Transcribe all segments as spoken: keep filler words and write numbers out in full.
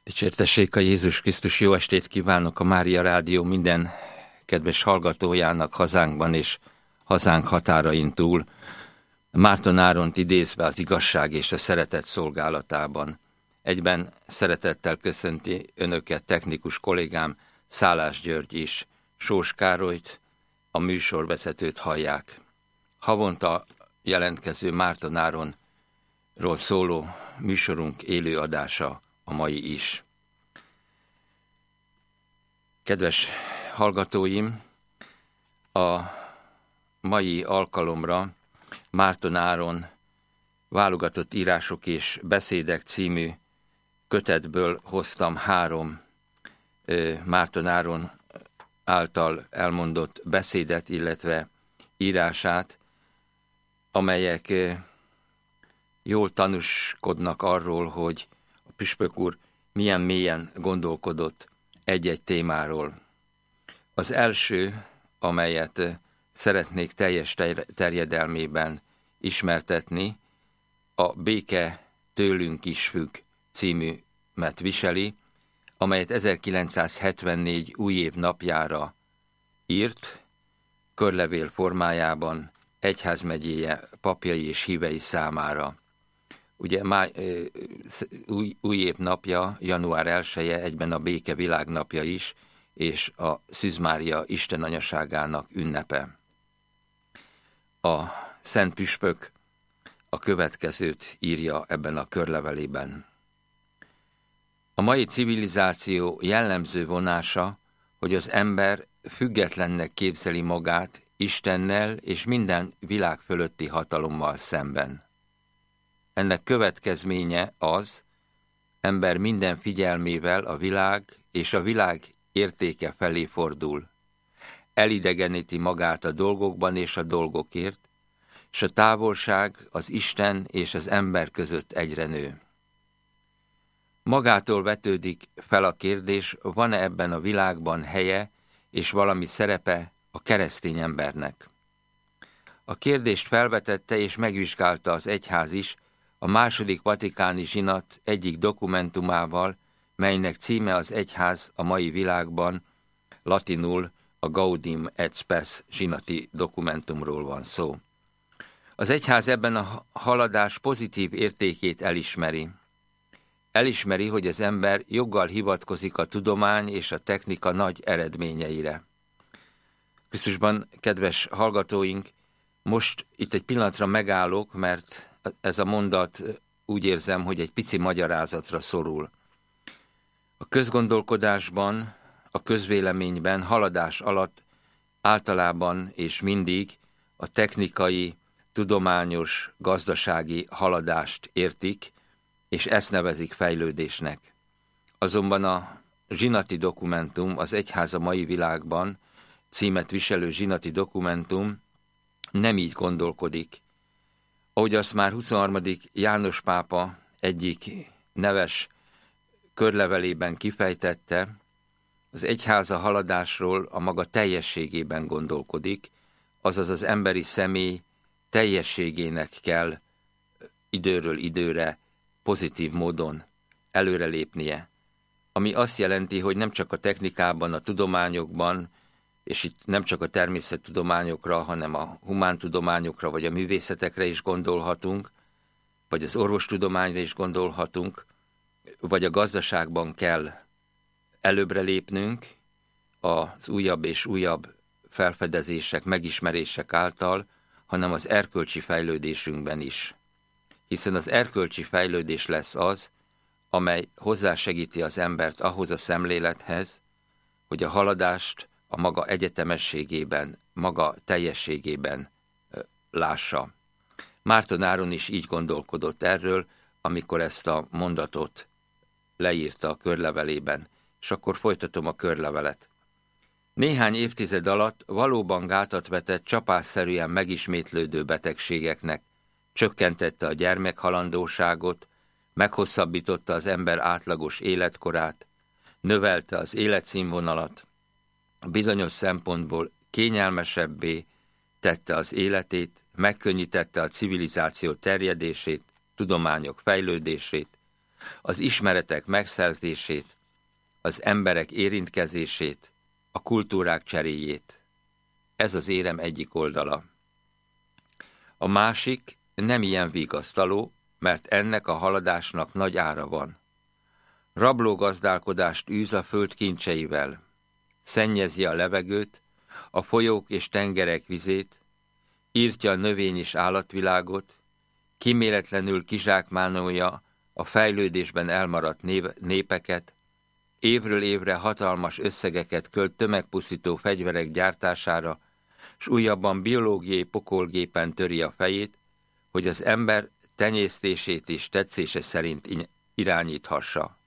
Dicsértessék a Jézus Krisztus, jó estét kívánok a Mária Rádió minden kedves hallgatójának hazánkban és hazánk határain túl. Márton Áront idézve az igazság és a szeretet szolgálatában. Egyben szeretettel köszönti önöket technikus kollégám, Szálás György is. Sós Károlyt, a műsorvezetőt hallják. Havonta jelentkező Márton Áronról szóló műsorunk élő adása a mai is. Kedves hallgatóim, a mai alkalomra Márton Áron válogatott írások és beszédek című kötetből hoztam három Márton Áron által elmondott beszédet, illetve írását, amelyek jól tanúskodnak arról, hogy a püspök úr milyen mélyen gondolkodott egy-egy témáról. Az első, amelyet szeretnék teljes terjedelmében ismertetni, a Béke tőlünk is függ címűmet viseli, amelyet ezerkilencszázhetvennégy újév napjára írt, körlevél formájában egyházmegyéje papjai és hívei számára. Ugye máj, új, új év napja, január elseje, egyben a béke világnapja is, és a Szűz Mária Isten anyaságának ünnepe. A szent püspök a következőt írja ebben a körlevelében. A mai civilizáció jellemző vonása, hogy az ember függetlennek képzeli magát Istennel és minden világ fölötti hatalommal szemben. Ennek következménye az, ember minden figyelmével a világ és a világ értéke felé fordul. Elidegeníti magát a dolgokban és a dolgokért, és a távolság az Isten és az ember között egyre nő. Magától vetődik fel a kérdés, van-e ebben a világban helye és valami szerepe a keresztény embernek. A kérdést felvetette és megvizsgálta az egyház is, a második vatikáni zsinat egyik dokumentumával, melynek címe az Egyház a mai világban, latinul a Gaudium et Spes zsinati dokumentumról van szó. Az egyház ebben a haladás pozitív értékét elismeri. Elismeri, hogy az ember joggal hivatkozik a tudomány és a technika nagy eredményeire. Krisztusban, kedves hallgatóink, most itt egy pillanatra megállok, mert ez a mondat úgy érzem, hogy egy pici magyarázatra szorul. A közgondolkodásban, a közvéleményben haladás alatt általában és mindig a technikai, tudományos, gazdasági haladást értik, és ezt nevezik fejlődésnek. Azonban a zsinati dokumentum, az Egyház a mai világban címet viselő zsinati dokumentum nem így gondolkodik. Ahogy azt már huszonharmadik János pápa egyik neves körlevelében kifejtette, az egyháza haladásról a maga teljességében gondolkodik, azaz az emberi személy teljességének kell időről időre pozitív módon előrelépnie. Ami azt jelenti, hogy nem csak a technikában, a tudományokban, és itt nem csak a természettudományokra, hanem a humántudományokra vagy a művészetekre is gondolhatunk, vagy az orvostudományra is gondolhatunk, vagy a gazdaságban kell előbbre lépnünk az újabb és újabb felfedezések, megismerések által, hanem az erkölcsi fejlődésünkben is. Hiszen az erkölcsi fejlődés lesz az, amely hozzásegíti az embert ahhoz a szemlélethez, hogy a haladást a maga egyetemességében, maga teljességében lássa. Márton Áron is így gondolkodott erről, amikor ezt a mondatot leírta a körlevelében, és akkor folytatom a körlevelet. Néhány évtized alatt valóban gátat vetett csapásszerűen megismétlődő betegségeknek, csökkentette a gyermekhalandóságot, meghosszabbította az ember átlagos életkorát, növelte az életszínvonalat, bizonyos szempontból kényelmesebbé tette az életét, megkönnyítette a civilizáció terjedését, tudományok fejlődését, az ismeretek megszerzését, az emberek érintkezését, a kultúrák cseréjét. Ez az érem egyik oldala. A másik nem ilyen vigasztaló, mert ennek a haladásnak nagy ára van. Rablógazdálkodást űz a föld kincseivel, szennyezi a levegőt, a folyók és tengerek vizét, írtja a növény és állatvilágot, kíméletlenül kizsákmánolja a fejlődésben elmaradt népeket, évről évre hatalmas összegeket költ tömegpusztító fegyverek gyártására, s újabban biológiai pokolgépen töri a fejét, hogy az ember tenyésztését is tetszése szerint irányíthassa.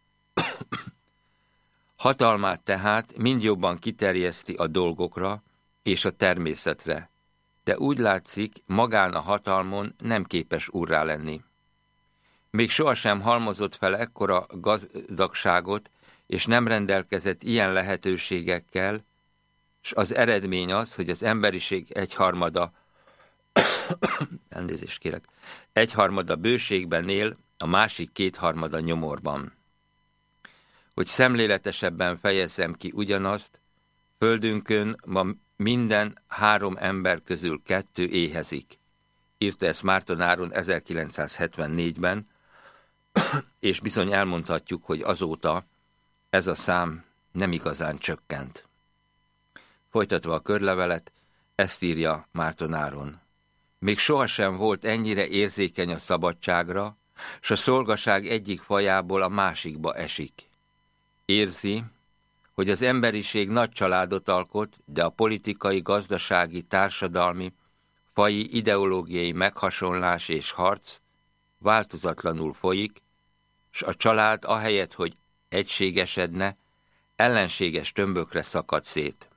Hatalmát tehát mind jobban kiterjeszti a dolgokra és a természetre, de úgy látszik, magán a hatalmon nem képes úrrá lenni. Még sohasem halmozott fel ekkora gazdagságot, és nem rendelkezett ilyen lehetőségekkel, s az eredmény az, hogy az emberiség egyharmada, elnézést kérek, egyharmada bőségben él, a másik kétharmada nyomorban. Hogy szemléletesebben fejezzem ki ugyanazt, földünkön ma minden három ember közül kettő éhezik. Írta ezt Márton Áron ezerkilencszázhetvennégyben, és bizony elmondhatjuk, hogy azóta ez a szám nem igazán csökkent. Folytatva a körlevelet, ezt írja Márton Áron. Még sohasem volt ennyire érzékeny a szabadságra, s a szolgaság egyik fajából a másikba esik. Érzi, hogy az emberiség nagy családot alkot, de a politikai, gazdasági, társadalmi, faji, ideológiai meghasonlás és harc változatlanul folyik, s a család ahelyett, hogy egységesedne, ellenséges tömbökre szakad szét.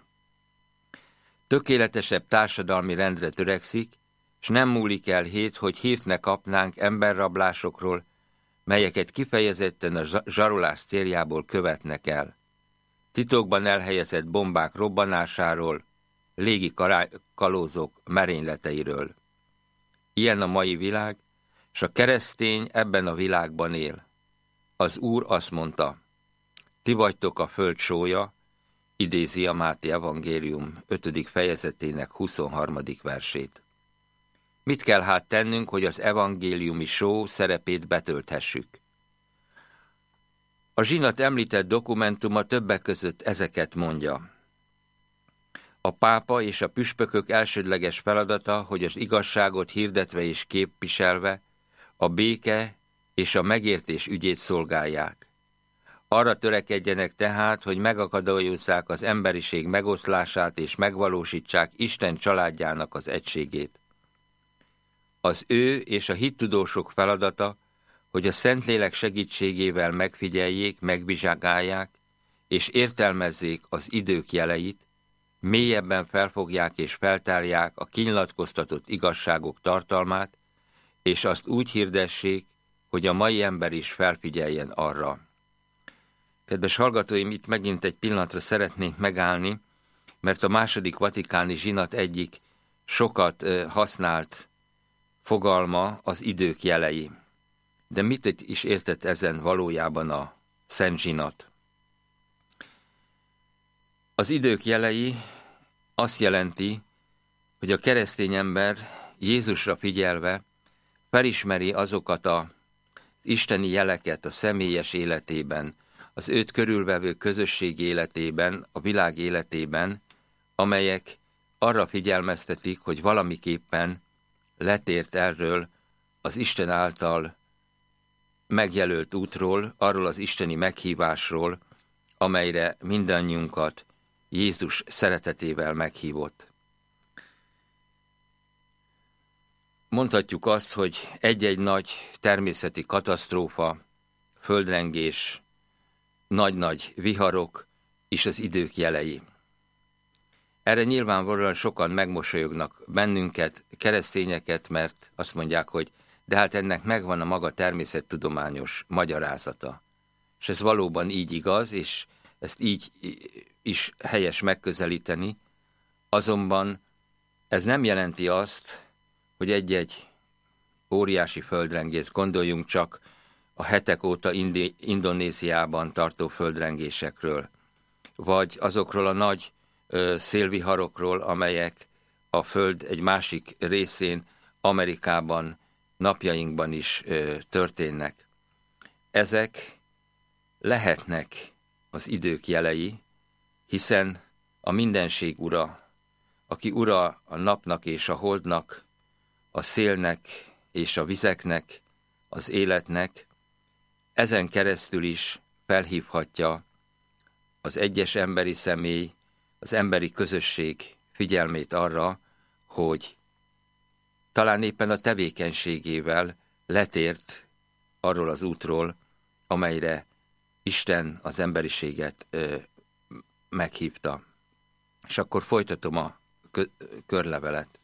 Tökéletesebb társadalmi rendre törekszik, s nem múlik el hét, hogy hírt ne kapnánk emberrablásokról, melyeket kifejezetten a zsarolás céljából követnek el. Titokban elhelyezett bombák robbanásáról, légi kalózok merényleteiről. Ilyen a mai világ, s a keresztény ebben a világban él. Az Úr azt mondta, ti vagytok a föld sója, idézi a Máté evangélium ötödik fejezetének huszonharmadik versét. Mit kell hát tennünk, hogy az evangéliumi só szerepét betölthessük? A zsinat említett dokumentuma többek között ezeket mondja. A pápa és a püspökök elsődleges feladata, hogy az igazságot hirdetve és képviselve a béke és a megértés ügyét szolgálják. Arra törekedjenek tehát, hogy megakadályozzák az emberiség megoszlását és megvalósítsák Isten családjának az egységét. Az ő és a hittudósok feladata, hogy a Szentlélek segítségével megfigyeljék, megvizsgálják és értelmezzék az idők jeleit, mélyebben felfogják és feltárják a kinyilatkoztatott igazságok tartalmát, és azt úgy hirdessék, hogy a mai ember is felfigyeljen arra. Kedves hallgatóim, itt megint egy pillanatra szeretnék megállni, mert a második vatikáni zsinat egyik sokat használt fogalma az idők jelei. De mit is értett ezen valójában a Szent Zsinat? Az idők jelei azt jelenti, hogy a keresztény ember Jézusra figyelve felismeri azokat az isteni jeleket a személyes életében, az őt körülvevő közösség életében, a világ életében, amelyek arra figyelmeztetik, hogy valamiképpen letért erről az Isten által megjelölt útról, arról az isteni meghívásról, amelyre mindannyiunkat Jézus szeretetével meghívott. Mondhatjuk azt, hogy egy-egy nagy természeti katasztrófa, földrengés, nagy-nagy viharok is az idők jelei. Erre nyilvánvalóan sokan megmosolyognak bennünket, keresztényeket, mert azt mondják, hogy de hát ennek megvan a maga természettudományos magyarázata. És ez valóban így igaz, és ezt így is helyes megközelíteni, azonban ez nem jelenti azt, hogy egy-egy óriási földrengés, gondoljunk csak a hetek óta Indi- Indonéziában tartó földrengésekről, vagy azokról a nagy ö, szélviharokról, amelyek a föld egy másik részén, Amerikában, napjainkban is ö, történnek. Ezek lehetnek az idők jelei, hiszen a mindenség ura, aki ura a napnak és a holdnak, a szélnek és a vizeknek, az életnek, ezen keresztül is felhívhatja az egyes emberi személy, az emberi közösség figyelmét arra, hogy talán éppen a tevékenységével letért arról az útról, amelyre Isten az emberiséget ö, meghívta. És akkor folytatom a körlevelet.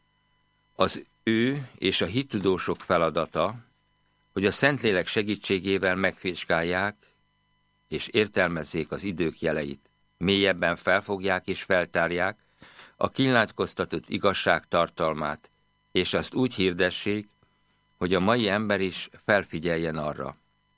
Az ő és a hittudósok feladata, hogy a Szentlélek segítségével megvizsgálják és értelmezzék az idők jeleit, mélyebben felfogják és feltárják a kinyilatkoztatott igazság tartalmát, és azt úgy hirdessék, hogy a mai ember is felfigyeljen arra.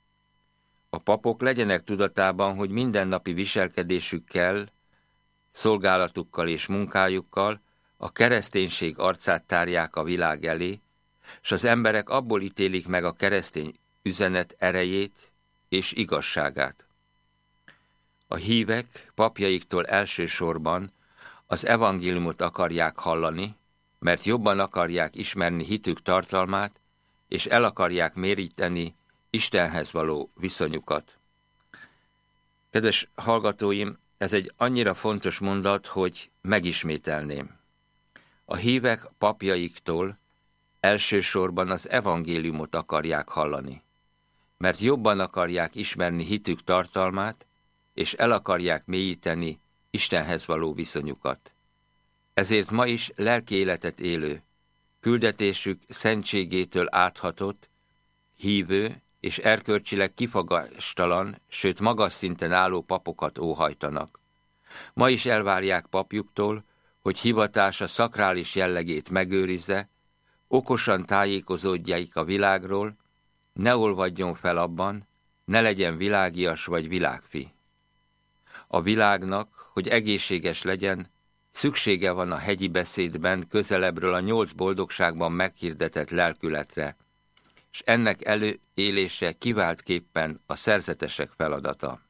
A papok legyenek tudatában, hogy mindennapi viselkedésükkel, szolgálatukkal és munkájukkal a kereszténység arcát tárják a világ elé, s az emberek abból ítélik meg a keresztény üzenet erejét és igazságát. A hívek papjaiktól elsősorban az evangéliumot akarják hallani, mert jobban akarják ismerni hitük tartalmát, és el akarják méríteni Istenhez való viszonyukat. Kedves hallgatóim, ez egy annyira fontos mondat, hogy megismételném. A hívek papjaiktól elsősorban az evangéliumot akarják hallani, mert jobban akarják ismerni hitük tartalmát, és el akarják mélyíteni Istenhez való viszonyukat. Ezért ma is lelki életet élő, küldetésük szentségétől áthatott, hívő és erkölcsileg kifogástalan, sőt magas szinten álló papokat óhajtanak. Ma is elvárják papjuktól, hogy hivatása szakrális jellegét megőrizze, okosan tájékozódjaik a világról, ne olvadjon fel abban, ne legyen világias vagy világfi. A világnak, hogy egészséges legyen, szüksége van a hegyi beszédben közelebbről a nyolc boldogságban meghirdetett lelkületre, és ennek előélése kiváltképpen a szerzetesek feladata.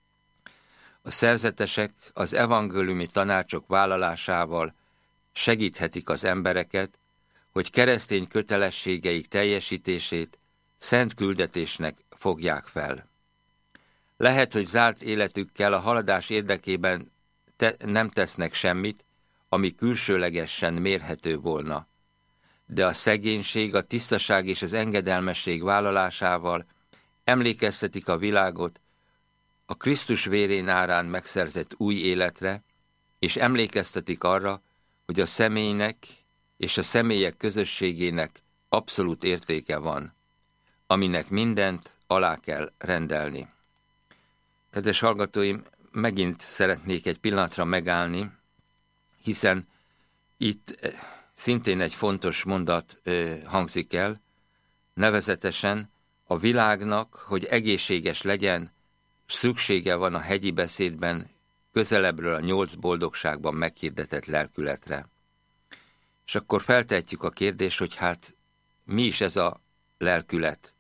A szerzetesek az evangéliumi tanácsok vállalásával segíthetik az embereket, hogy keresztény kötelességeik teljesítését szent küldetésnek fogják fel. Lehet, hogy zárt életükkel a haladás érdekében te- nem tesznek semmit, ami külsőlegesen mérhető volna. De a szegénység, a tisztaság és az engedelmesség vállalásával emlékeztetik a világot a Krisztus vérén árán megszerzett új életre, és emlékeztetik arra, hogy a személynek és a személyek közösségének abszolút értéke van, aminek mindent alá kell rendelni. Kedves hallgatóim, megint szeretnék egy pillanatra megállni, hiszen itt szintén egy fontos mondat hangzik el, nevezetesen a világnak, hogy egészséges legyen, szüksége van a hegyi beszédben közelebbről a nyolc boldogságban meghirdetett lelkületre. És akkor feltehetjük a kérdést, hogy hát mi is ez a lelkület?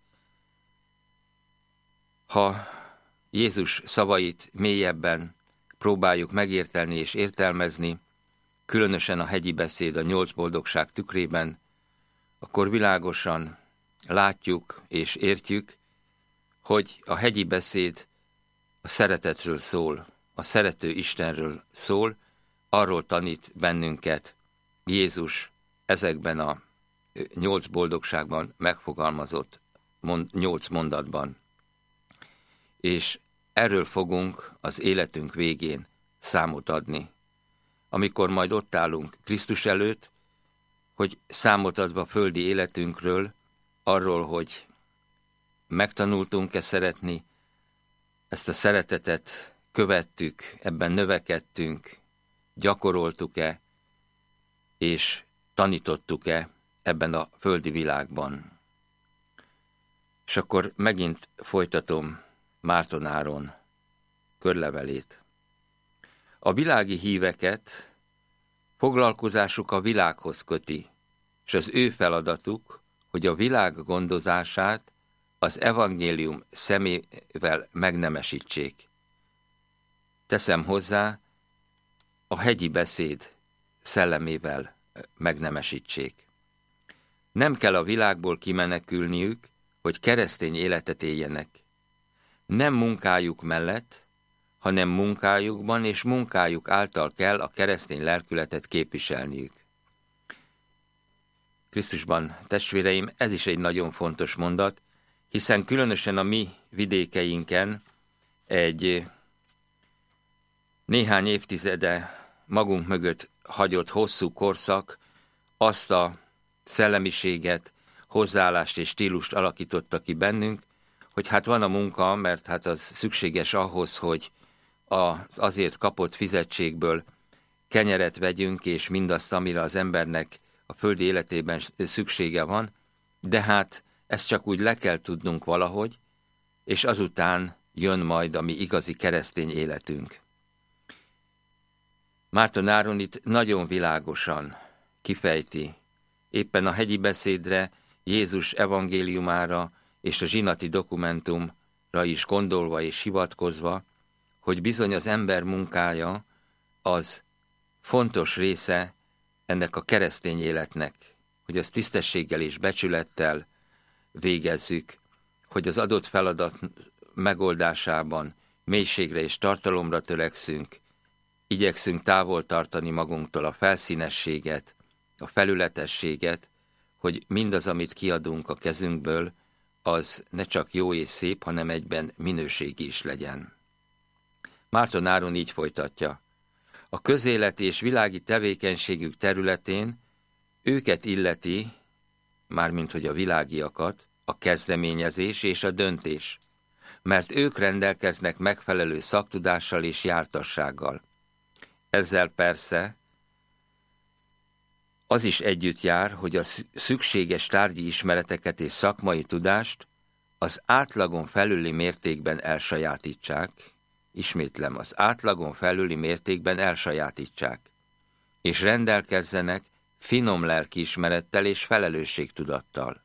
Ha Jézus szavait mélyebben próbáljuk megértelni és értelmezni, különösen a hegyi beszéd a nyolc boldogság tükrében, akkor világosan látjuk és értjük, hogy a hegyi beszéd a szeretetről szól, a szerető Istenről szól, arról tanít bennünket Jézus ezekben a nyolc boldogságban megfogalmazott mond, nyolc mondatban. És erről fogunk az életünk végén számot adni. Amikor majd ott állunk Krisztus előtt, hogy számot adva földi életünkről, arról, hogy megtanultunk-e szeretni, ezt a szeretetet követtük, ebben növekedtünk, gyakoroltuk-e, és tanítottuk-e ebben a földi világban. És akkor megint folytatom Márton Áron körlevelét. A világi híveket foglalkozásuk a világhoz köti, és az ő feladatuk, hogy a világ gondozását az evangélium szemével megnemesítsék. Teszem hozzá, a hegyi beszéd szellemével megnemesítsék. Nem kell a világból kimenekülniük, hogy keresztény életet éljenek. Nem munkájuk mellett, hanem munkájukban és munkájuk által kell a keresztény lelkületet képviselniük. Krisztusban, testvéreim, ez is egy nagyon fontos mondat, hiszen különösen a mi vidékeinken egy néhány évtizede magunk mögött hagyott hosszú korszak azt a szellemiséget, hozzáállást és stílust alakította ki bennünk, hogy hát van a munka, mert hát az szükséges ahhoz, hogy az azért kapott fizetségből kenyeret vegyünk, és mindazt, amire az embernek a földi életében szüksége van, de hát ezt csak úgy le kell tudnunk valahogy, és azután jön majd a mi igazi keresztény életünk. Márton Áron itt nagyon világosan kifejti, éppen a hegyi beszédre, Jézus evangéliumára és a zsinati dokumentumra is gondolva és hivatkozva, hogy bizony az ember munkája az fontos része ennek a keresztény életnek, hogy azt tisztességgel és becsülettel végezzük, hogy az adott feladat megoldásában mélységre és tartalomra törekszünk, igyekszünk távol tartani magunktól a felszínességet, a felületességet, hogy mindaz, amit kiadunk a kezünkből, az ne csak jó és szép, hanem egyben minőségi is legyen. Márton Áron így folytatja. A közéleti és világi tevékenységük területén őket illeti, mármint hogy a világiakat, a kezdeményezés és a döntés, mert ők rendelkeznek megfelelő szaktudással és jártassággal. Ezzel persze az is együtt jár, hogy a szükséges tárgyi ismereteket és szakmai tudást az átlagon felüli mértékben elsajátítsák, ismétlem, az átlagon felüli mértékben elsajátítsák, és rendelkezzenek finom lelkiismerettel és felelősségtudattal.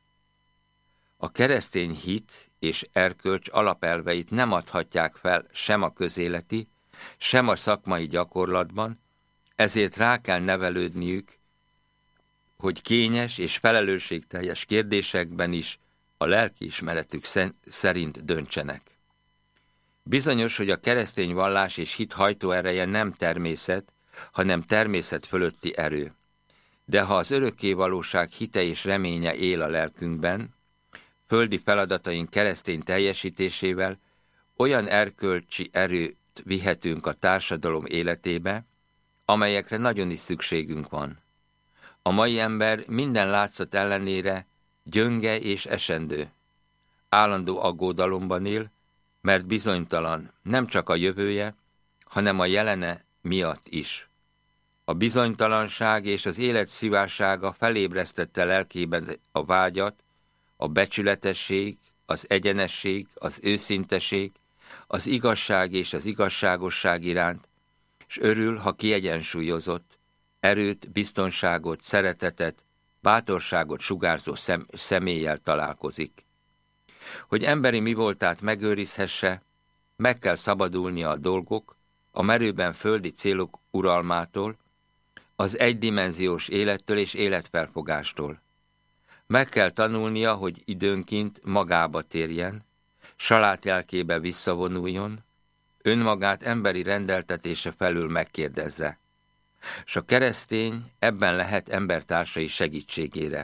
A keresztény hit és erkölcs alapelveit nem adhatják fel sem a közéleti, sem a szakmai gyakorlatban, ezért rá kell nevelődniük, hogy kényes és felelősségteljes kérdésekben is a lelkiismeretük szerint döntsenek. Bizonyos, hogy a keresztény vallás és hit hajtóereje nem természet, hanem természet fölötti erő. De ha az örökké valóság hite és reménye él a lelkünkben, földi feladataink keresztény teljesítésével olyan erkölcsi erőt vihetünk a társadalom életébe, amelyekre nagyon is szükségünk van. A mai ember minden látszat ellenére gyönge és esendő. Állandó aggódalomban él, mert bizonytalan nem csak a jövője, hanem a jelene miatt is. A bizonytalanság és az élet szívássága felébresztette lelkében a vágyat, a becsületesség, az egyenesség, az őszinteség, az igazság és az igazságosság iránt, és örül, ha kiegyensúlyozott, erőt, biztonságot, szeretetet, bátorságot sugárzó szem, személlyel találkozik. Hogy emberi mivoltát megőrizhesse, meg kell szabadulnia a dolgok, a merőben földi célok uralmától, az egydimenziós élettől és életfelfogástól. Meg kell tanulnia, hogy időnként magába térjen, salátjelkébe visszavonuljon, önmagát emberi rendeltetése felül megkérdezze. S a keresztény ebben lehet embertársai segítségére.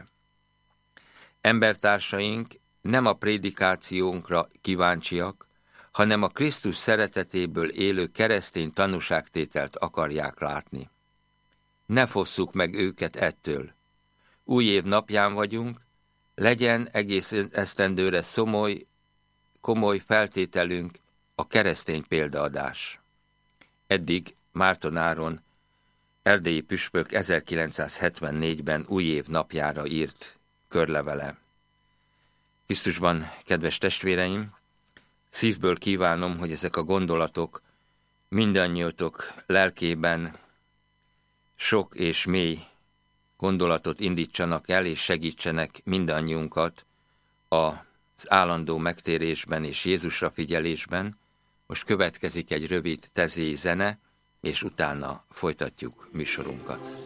Embertársaink nem a prédikációnkra kíváncsiak, hanem a Krisztus szeretetéből élő keresztény tanúságtételt akarják látni. Ne fosszuk meg őket ettől. Új év napján vagyunk, legyen egész esztendőre szomoly, komoly feltételünk a keresztény példaadás. Eddig Márton Áron, erdélyi püspök ezerkilencszázhetvennégyben új év napjára írt körlevele. Krisztusban, kedves testvéreim, szívből kívánom, hogy ezek a gondolatok mindannyiótok lelkében sok és mély gondolatot indítsanak el, és segítsenek mindannyiunkat az állandó megtérésben és Jézusra figyelésben. Most következik egy rövid tezéi zene, és utána folytatjuk műsorunkat.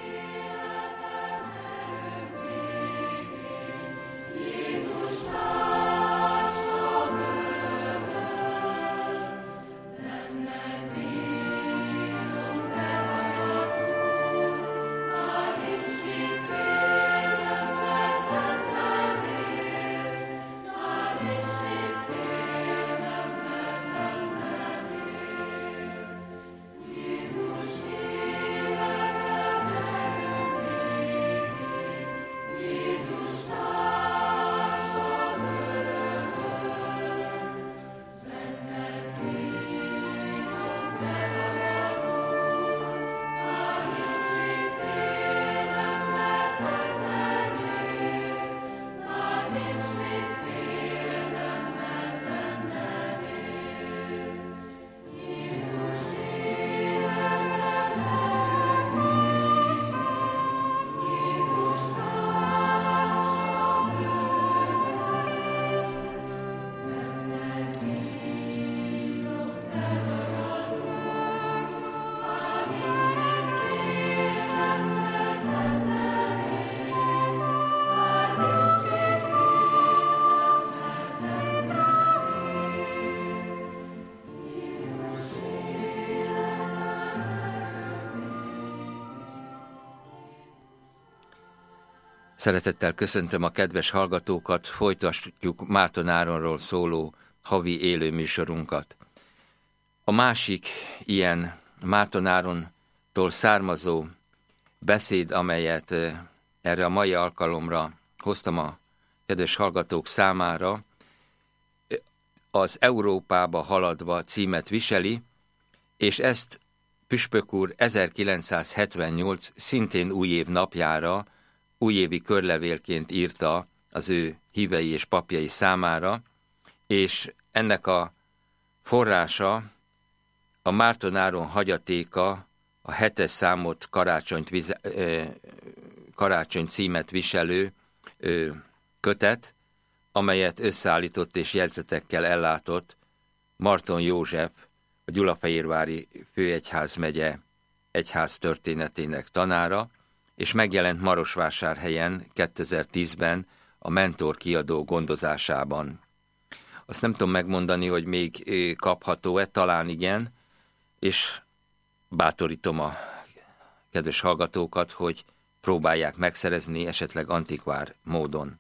Szeretettel köszöntöm a kedves hallgatókat, folytatjuk Márton Áronról szóló havi élő műsorunkat. A másik ilyen Márton Árontól származó beszéd, amelyet erre a mai alkalomra hoztam a kedves hallgatók számára, az Európába haladva címet viseli, és ezt püspök úr ezerkilencszázhetvennyolc szintén újév napjára újévi körlevélként írta az ő hívei és papjai számára, és ennek a forrása a Márton Áron hagyatéka, a hetes számot karácsonyt, vize, karácsony címet viselő kötet, amelyet összeállított és jegyzetekkel ellátott Marton József, a Gyulafehérvári főegyházmegye egyház történetének tanára, és megjelent Marosvásárhelyen kétezer-tízben a Mentor kiadó gondozásában. Azt nem tudom megmondani, hogy még kapható-e, talán igen, és bátorítom a kedves hallgatókat, hogy próbálják megszerezni, esetleg antikvár módon.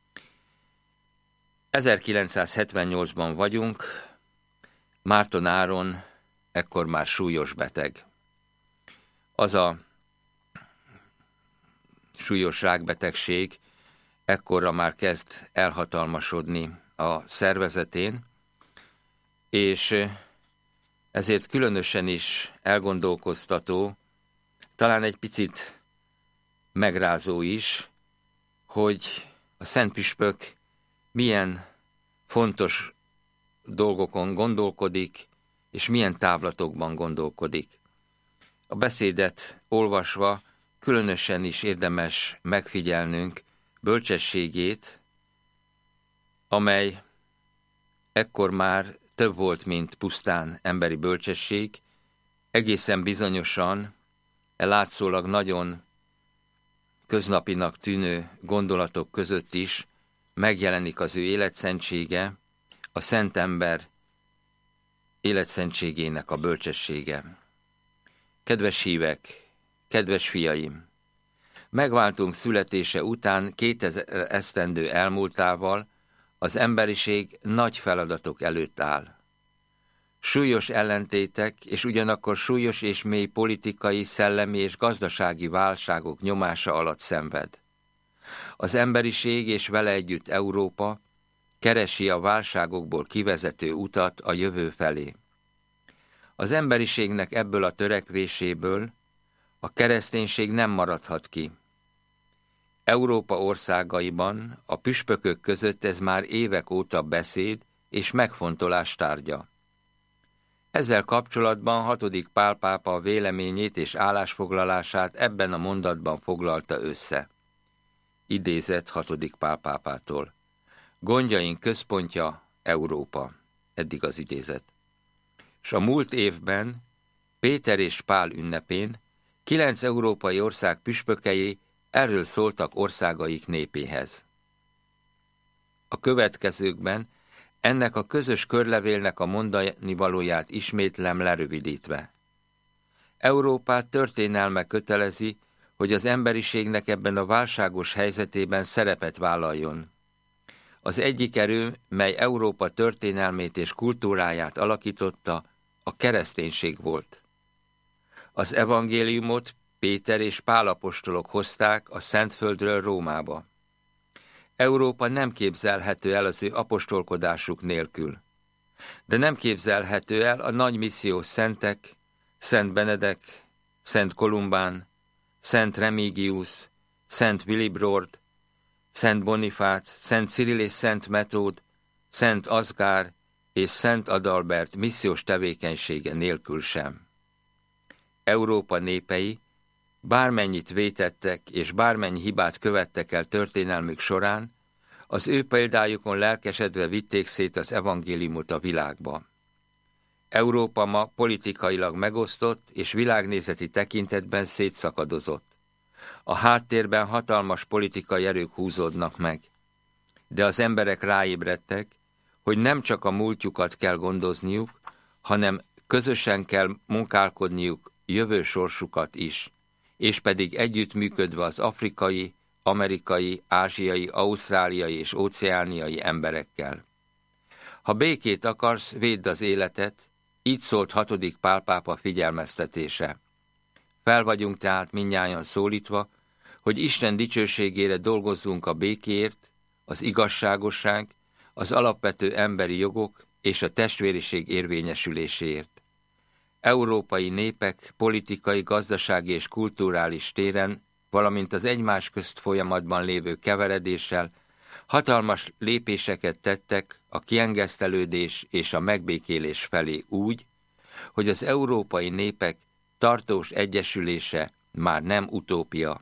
ezerkilencszázhetvennyolcban vagyunk, Márton Áron ekkor már súlyos beteg. Az a súlyos rákbetegség ekkorra már kezd elhatalmasodni a szervezetén, és ezért különösen is elgondolkoztató, talán egy picit megrázó is, hogy a Szent Püspök milyen fontos dolgokon gondolkodik, és milyen távlatokban gondolkodik. A beszédet olvasva különösen is érdemes megfigyelnünk bölcsességét, amely ekkor már több volt, mint pusztán emberi bölcsesség, egészen bizonyosan e látszólag nagyon köznapinak tűnő gondolatok között is megjelenik az ő életszentsége, a szent ember életszentségének a bölcsessége. Kedves hívek, kedves fiaim! Megváltunk születése után kétezer esztendő elmúltával az emberiség nagy feladatok előtt áll. Súlyos ellentétek és ugyanakkor súlyos és mély politikai, szellemi és gazdasági válságok nyomása alatt szenved. Az emberiség és vele együtt Európa keresi a válságokból kivezető utat a jövő felé. Az emberiségnek ebből a törekvéséből a kereszténység nem maradhat ki. Európa országaiban a püspökök között ez már évek óta beszéd és megfontolás tárgya. Ezzel kapcsolatban hatodik Pál pápa véleményét és állásfoglalását ebben a mondatban foglalta össze. Idézet hatodik Pál pápától. Gondjaink központja Európa. Eddig az idézet. S a múlt évben, Péter és Pál ünnepén, kilenc európai ország püspökei erről szóltak országaik népéhez. A következőkben ennek a közös körlevélnek a mondani valóját ismétlem lerövidítve. Európát történelme kötelezi, hogy az emberiségnek ebben a válságos helyzetében szerepet vállaljon. Az egyik erő, mely Európa történelmét és kultúráját alakította, a kereszténység volt. Az evangéliumot Péter és Pál apostolok hozták a Szentföldről Rómába. Európa nem képzelhető el az ő apostolkodásuk nélkül. De nem képzelhető el a nagy missziós szentek, Szent Benedek, Szent Kolumbán, Szent Remigius, Szent Willibrord, Szent Bonifác, Szent Cirill és Szent Metód, Szent Asgár és Szent Adalbert missziós tevékenysége nélkül sem. Európa népei, bármennyit vétettek és bármennyi hibát követtek el történelmük során, az ő példájukon lelkesedve vitték szét az evangéliumot a világba. Európa ma politikailag megosztott és világnézeti tekintetben szétszakadozott. A háttérben hatalmas politikai erők húzódnak meg. De az emberek ráébredtek, hogy nem csak a múltjukat kell gondozniuk, hanem közösen kell munkálkodniuk jövő sorsukat is, és pedig együttműködve az afrikai, amerikai, ázsiai, ausztráliai és óceániai emberekkel. Ha békét akarsz, védd az életet, így szólt hatodik Pál pápa figyelmeztetése. Fel vagyunk tehát mindnyájan szólítva, hogy Isten dicsőségére dolgozzunk a békéért, az igazságosság, az alapvető emberi jogok és a testvériség érvényesüléséért. Európai népek politikai, gazdasági és kulturális téren, valamint az egymás közt folyamatban lévő keveredéssel hatalmas lépéseket tettek a kiengesztelődés és a megbékélés felé úgy, hogy az európai népek tartós egyesülése már nem utópia.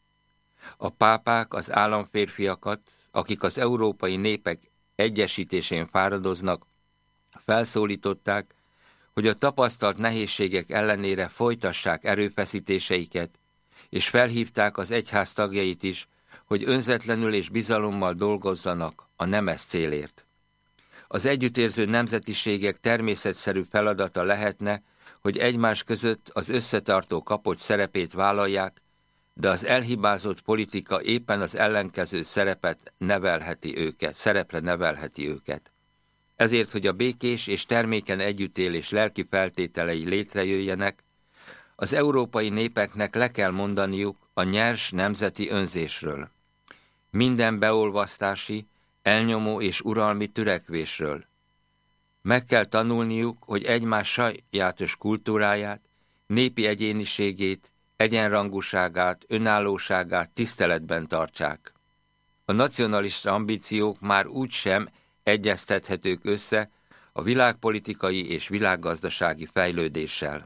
A pápák az államférfiakat, akik az európai népek egyesítésén fáradoznak, felszólították, hogy a tapasztalt nehézségek ellenére folytassák erőfeszítéseiket, és felhívták az egyház tagjait is, hogy önzetlenül és bizalommal dolgozzanak a nemes célért. Az együttérző nemzetiségek természetszerű feladata lehetne, hogy egymás között az összetartó kapocs szerepét vállalják, de az elhibázott politika éppen az ellenkező szerepet nevelheti őket, szerepre nevelheti őket. Ezért, hogy a békés és termékeny együttélés lelki feltételei létrejöjjenek, az európai népeknek le kell mondaniuk a nyers nemzeti önzésről, minden beolvasztási, elnyomó és uralmi törekvésről. Meg kell tanulniuk, hogy egymás sajátos kultúráját, népi egyéniségét, egyenrangúságát, önállóságát tiszteletben tartsák. A nacionalista ambíciók már úgysem egyeztethetők össze a világpolitikai és világgazdasági fejlődéssel.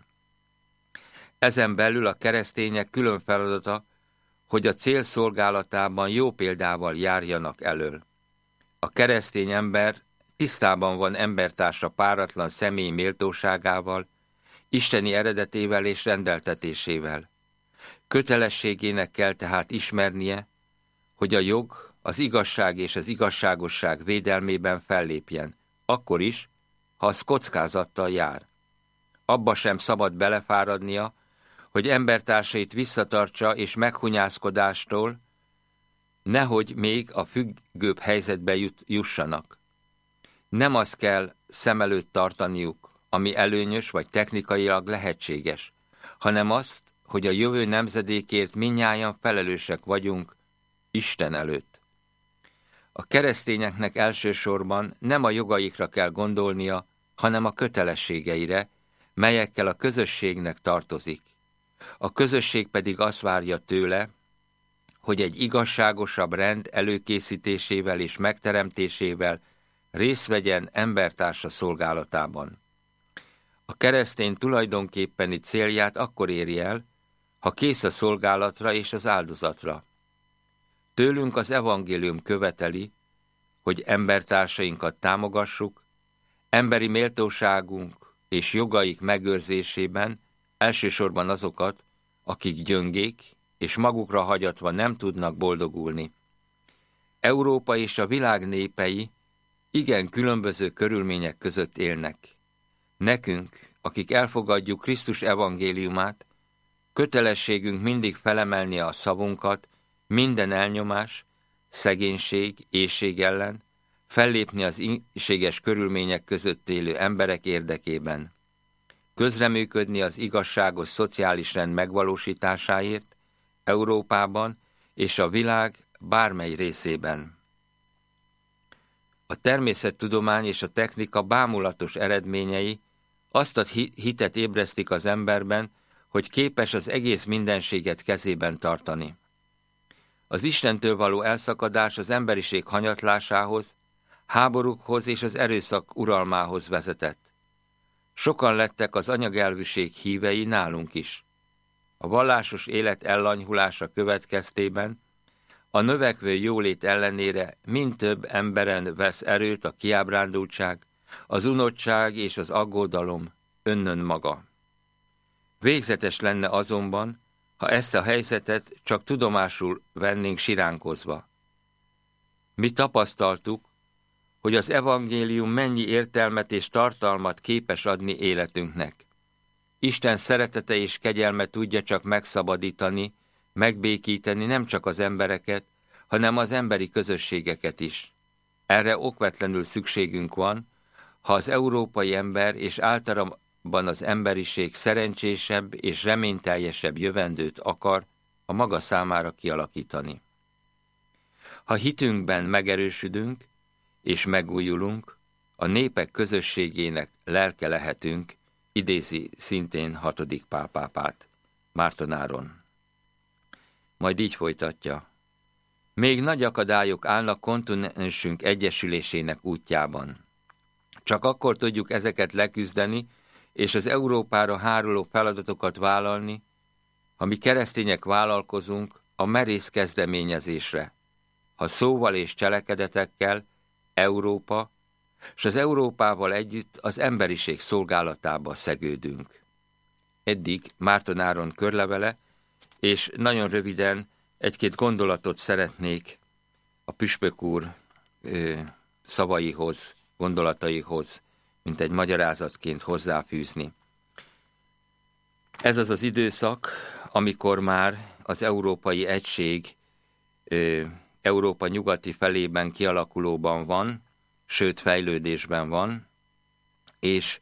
Ezen belül a keresztények külön feladata, hogy a cél szolgálatában jó példával járjanak elől. A keresztény ember tisztában van embertársa páratlan személyi méltóságával, isteni eredetével és rendeltetésével. Kötelességének kell tehát ismernie, hogy a jog, az igazság és az igazságosság védelmében fellépjen, akkor is, ha az kockázattal jár. Abba sem szabad belefáradnia, hogy embertársait visszatartsa és meghunyászkodástól, nehogy még a függőbb helyzetbe jut, jussanak. Nem azt kell szem előtt tartaniuk, ami előnyös vagy technikailag lehetséges, hanem azt, hogy a jövő nemzedékért mindnyájan felelősek vagyunk Isten előtt. A keresztényeknek elsősorban nem a jogaikra kell gondolnia, hanem a kötelességeire, melyekkel a közösségnek tartozik. A közösség pedig azt várja tőle, hogy egy igazságosabb rend előkészítésével és megteremtésével részt vegyen embertársa szolgálatában. A keresztény tulajdonképpeni célját akkor éri el, ha kész a szolgálatra és az áldozatra. Tőlünk az evangélium követeli, hogy embertársainkat támogassuk, emberi méltóságunk és jogaik megőrzésében, elsősorban azokat, akik gyöngék és magukra hagyatva nem tudnak boldogulni. Európa és a világ népei igen különböző körülmények között élnek. Nekünk, akik elfogadjuk Krisztus evangéliumát, kötelességünk mindig felemelni a szavunkat minden elnyomás, szegénység, éhség ellen, fellépni az ínséges körülmények között élő emberek érdekében, közreműködni az igazságos szociális rend megvalósításáért Európában és a világ bármely részében. A természettudomány és a technika bámulatos eredményei azt a hitet ébresztik az emberben, hogy képes az egész mindenséget kezében tartani. Az Istentől való elszakadás az emberiség hanyatlásához, háborúkhoz és az erőszak uralmához vezetett. Sokan lettek az anyagelvűség hívei nálunk is. A vallásos élet ellanyhulása következtében a növekvő jólét ellenére mind több emberen vesz erőt a kiábrándultság, az unottság és az aggodalom önnön maga. Végzetes lenne azonban, ha ezt a helyzetet csak tudomásul vennénk siránkozva. Mi tapasztaltuk, hogy az evangélium mennyi értelmet és tartalmat képes adni életünknek. Isten szeretete és kegyelme tudja csak megszabadítani, megbékíteni nem csak az embereket, hanem az emberi közösségeket is. Erre okvetlenül szükségünk van, ha az európai ember és általában az emberiség szerencsésebb és reményteljesebb jövendőt akar a maga számára kialakítani. Ha hitünkben megerősödünk és megújulunk, a népek közösségének lelke lehetünk, idézi szintén hatodik Pál pápát, Márton Áron. Majd így folytatja. Még nagy akadályok állnak kontinensünk egyesülésének útjában. Csak akkor tudjuk ezeket leküzdeni, és az Európára háruló feladatokat vállalni, ha mi keresztények vállalkozunk a merész kezdeményezésre, ha szóval és cselekedetekkel Európa, s az Európával együtt az emberiség szolgálatába szegődünk. Eddig Márton Áron körlevele, és nagyon röviden egy-két gondolatot szeretnék a püspök úr ö, szavaihoz, gondolataihoz, mint egy magyarázatként hozzáfűzni. Ez az az időszak, amikor már az európai egység ö, Európa nyugati felében kialakulóban van, sőt fejlődésben van, és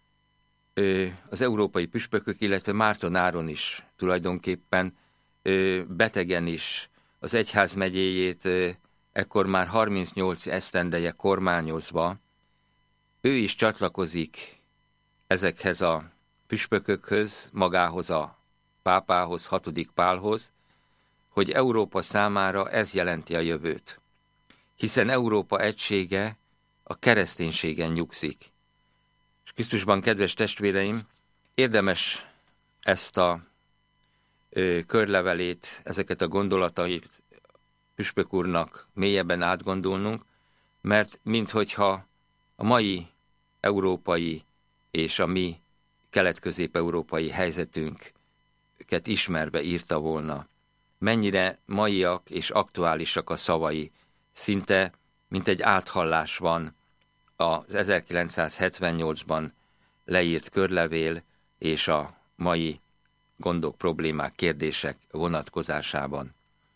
ö, az európai püspökök, illetve Márton Áron is tulajdonképpen ö, betegen is az egyházmegyéjét ö, ekkor már harmincnyolc esztendeje kormányozva, ő is csatlakozik ezekhez a püspökökhöz, magához a pápához, hatodik Pálhoz, hogy Európa számára ez jelenti a jövőt. Hiszen Európa egysége a kereszténységen nyugszik. És Krisztusban, kedves testvéreim, érdemes ezt a ö, körlevelét, ezeket a gondolatait püspök úrnak mélyebben átgondolnunk, mert minthogyha a mai európai és a mi kelet-közép-európai helyzetünket ismerve írta volna. Mennyire maiak és aktuálisak a szavai, szinte mint egy áthallás van az ezerkilencszázhetvennyolcban leírt körlevél és a mai gondok, problémák, kérdések vonatkozásában.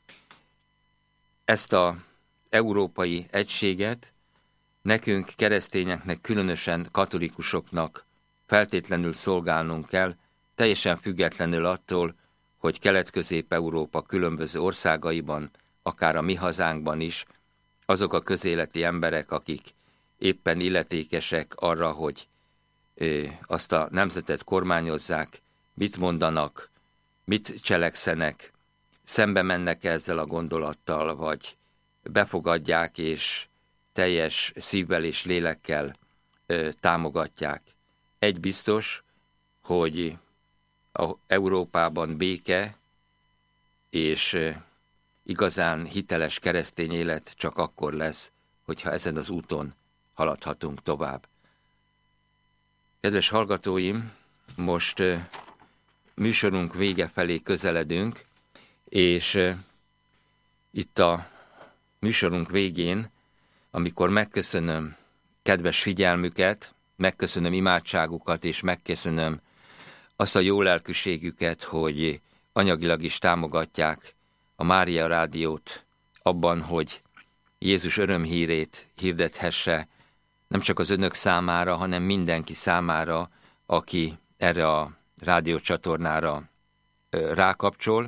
Ezt az európai egységet nekünk, keresztényeknek, különösen katolikusoknak feltétlenül szolgálnunk kell, teljesen függetlenül attól, hogy Kelet-Közép-Európa különböző országaiban, akár a mi hazánkban is, azok a közéleti emberek, akik éppen illetékesek arra, hogy ö, azt a nemzetet kormányozzák, mit mondanak, mit cselekszenek, szembe mennek ezzel a gondolattal, vagy befogadják, és teljes szívvel és lélekkel ö, támogatják. Egy biztos, hogy a Európában béke és ö, igazán hiteles keresztény élet csak akkor lesz, hogyha ezen az úton haladhatunk tovább. Kedves hallgatóim, most ö, műsorunk vége felé közeledünk, és ö, itt a műsorunk végén, amikor megköszönöm kedves figyelmüket, megköszönöm imádságukat, és megköszönöm azt a jó lelkűségüket, hogy anyagilag is támogatják a Mária Rádiót abban, hogy Jézus örömhírét hirdethesse nem csak az önök számára, hanem mindenki számára, aki erre a rádiócsatornára rákapcsol.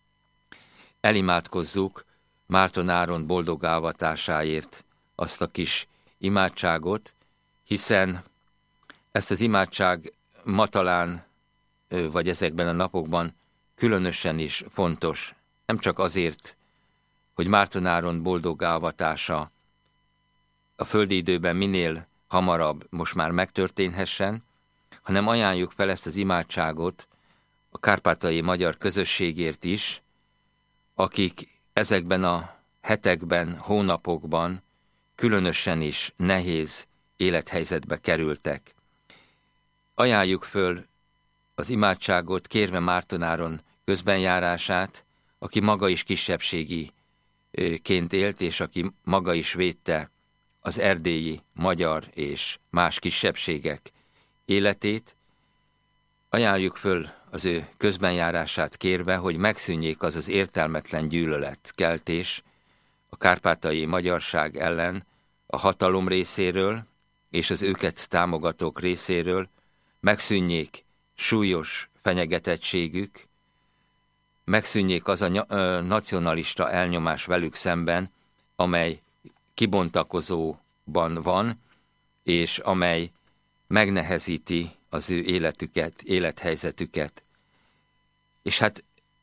Elimádkozzuk Márton Áron boldog avatásáért azt a kis imádságot, hiszen ezt az imádság ma talán, vagy ezekben a napokban különösen is fontos. Nem csak azért, hogy Márton Áron boldog avatása a földi időben minél hamarabb most már megtörténhessen, hanem ajánljuk fel ezt az imádságot a kárpátaljai magyar közösségért is, akik ezekben a hetekben, hónapokban különösen is nehéz élethelyzetbe kerültek. Ajánljuk föl az imádságot, kérve Márton Áron közbenjárását, aki maga is kisebbségiként élt, és aki maga is védte az erdélyi, magyar és más kisebbségek életét. Ajánljuk föl az ő közbenjárását kérve, hogy megszűnjék az az értelmetlen gyűlöletkeltés a kárpátaljai magyarság ellen a hatalom részéről és az őket támogatók részéről, megszűnjék súlyos fenyegetettségük, megszűnjék az a ny- ö, nacionalista elnyomás velük szemben, amely kibontakozóban van, és amely megnehezíti az ő életüket, élethelyzetüket. És hát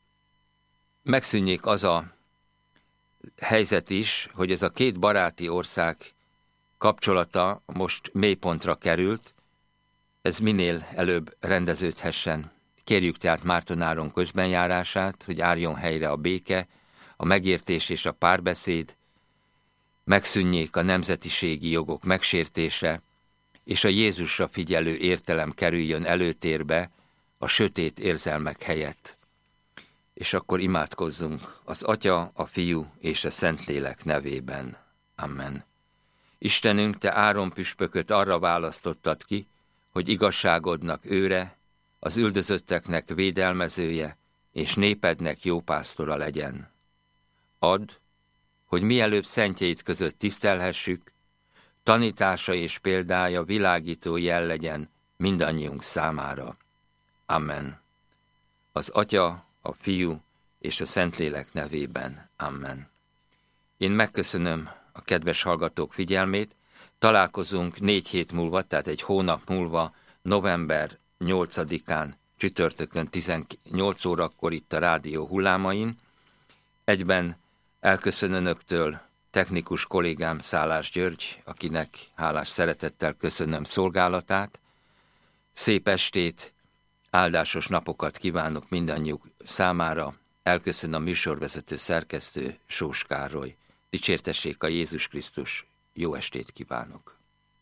megszűnjék az a helyzet is, hogy ez a két baráti ország kapcsolata most mélypontra került, ez minél előbb rendeződhessen. Kérjük tehát Márton Áron közbenjárását, hogy álljon helyre a béke, a megértés és a párbeszéd, megszűnjék a nemzetiségi jogok megsértése, és a Jézusra figyelő értelem kerüljön előtérbe a sötét érzelmek helyett. És akkor imádkozzunk az Atya, a Fiú és a Szentlélek nevében. Amen. Istenünk, te Áron püspököt arra választottad ki, hogy igazságodnak őre, az üldözötteknek védelmezője, és népednek jópásztora legyen. Add, hogy mielőbb szentjeid között tisztelhessük, tanítása és példája világító jel legyen mindannyiunk számára. Amen. Az Atya, a Fiú és a Szentlélek nevében. Amen. Én megköszönöm a kedves hallgatók figyelmét. Találkozunk négy hét múlva, tehát egy hónap múlva, november nyolcadikán, csütörtökön tizennyolc órakor itt a rádió hullámain. Egyben elköszön önöktől technikus kollégám Szálás György, akinek hálás szeretettel köszönöm szolgálatát. Szép estét, áldásos napokat kívánok mindannyiuk számára. Elköszön a műsorvezető szerkesztő Sós Károly. Dicsértessék a Jézus Krisztus, jó estét kívánok!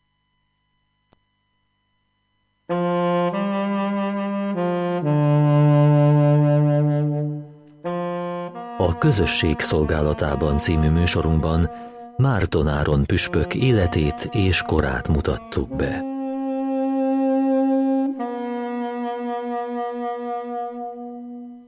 A Közösség szolgálatában című műsorunkban Márton Áron püspök életét és korát mutattuk be.